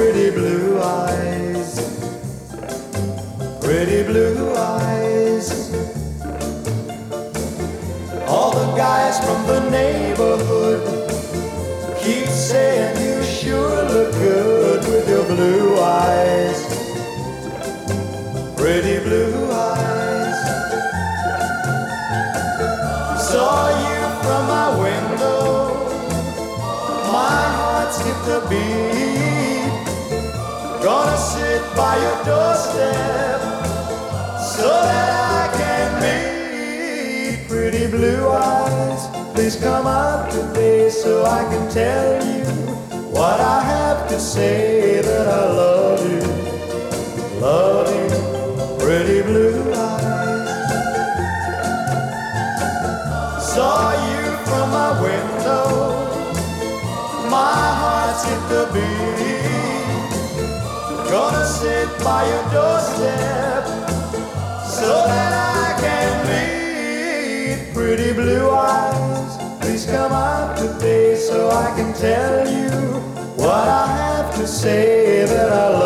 pretty blue eyes, pretty blue eyes. All the guys from the neighborhood keep saying you sure look good with your blue eyes, pretty blue eyes. Saw you from my window, my heart skipped a beat. Gonna sit by your doorstep so that I can meet. Pretty blue eyes, please come out today so I can tell you what I have to say, that I love you, pretty blue eyes. Saw you from my window, my heart skipped a beat. Gonna sit by your doorstep so that I can meet. Pretty blue eyes, please come out today so I can tell you what I have to say, that I love you.